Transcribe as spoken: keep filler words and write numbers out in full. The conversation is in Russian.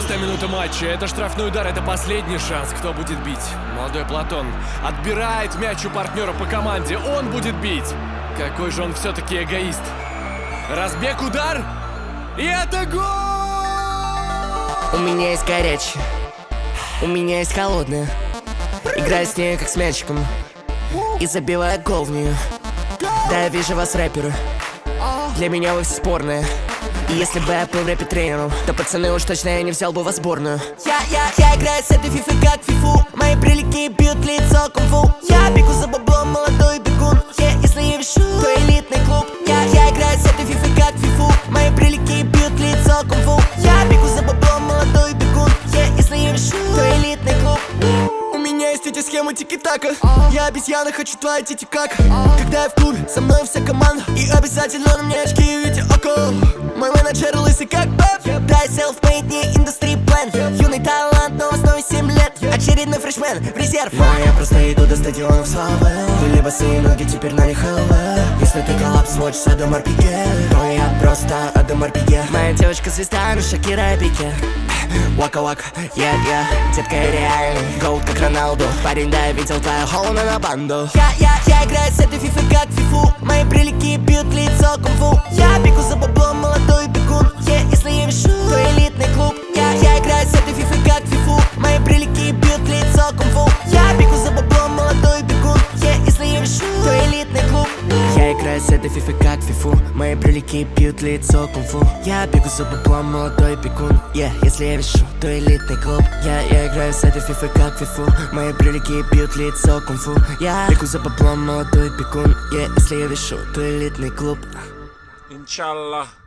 шестая минута матча. Это штрафной удар, это последний шанс. Кто будет бить? Молодой Платон отбирает мяч у партнера по команде. Он будет бить. Какой же он все-таки эгоист. Разбег, удар. И это гол! У меня есть горячая, у меня есть холодная. Играю с ней как с мячиком и забиваю гол в нее. Да, я вижу вас, рэперы. Для меня вы все спорные. И если бы я был в рэпе тренером, то, пацаны, уж точно я не взял бы вас в сборную. Я, я, я играю с этой фифой как фифу. Мои прилики бьют лицо кунг-фу. Я бегу за баблом, молодой бегун. Yeah, если я вешу, то элитный клуб. Я, я играю с этой фифой как фифу. Мои прилики бьют лицо кунг-фу. Я бегу за баблом, молодой бегун. Yeah, если я вешу, то элитный клуб. У меня есть эти схемы тики-така. Я обезьяна, хочу твои тити-как. Когда я в клубе, со мной вся команда. И обязательно на мне очки в виде око. Мой менеджер лысый как Бэб. Дай self-made, не индустрии план. Юный талант, но в основе семь лет. Очередной фрешмен в резерв. Но я просто иду до стадионов славы. Были босые ноги, теперь на них ЛВ. Если ты коллапс, сводишь Адамар Пике, то я просто Адамар Пике. Моя девочка звезда, но Шакира и Пике. Вака-вака, я-я, детка я реальный гоут как Роналду. Парень, да, я видел твою холону на банду. Я, я, я играю с этой фифой как фифу. Мои прилики бьют лицо кунг-фу. Я бегу за баблом, молодой бегун. Yeah, если я вешу, то элитный клуб. Я, я играю с этой фифой как фифу. Мои прилики бьют лицо кунг-фу. Я бегу за баблом, молодой бегун. Yeah, если я вешу, то элитный клуб. Я играю с этой фифой как фифу. Мои прилики бьют лицо кунг-фу. Я бегу за баблом, молодой бегун. Yeah, если я вешу, то элитный клуб. Я, я играю с этой фифой как фифу. Мои прилики бьют лицо кунг-фу. Я бегу за баблом, молодой бегун. Yeah, если я вешу, то элитный клуб. Иншаллах.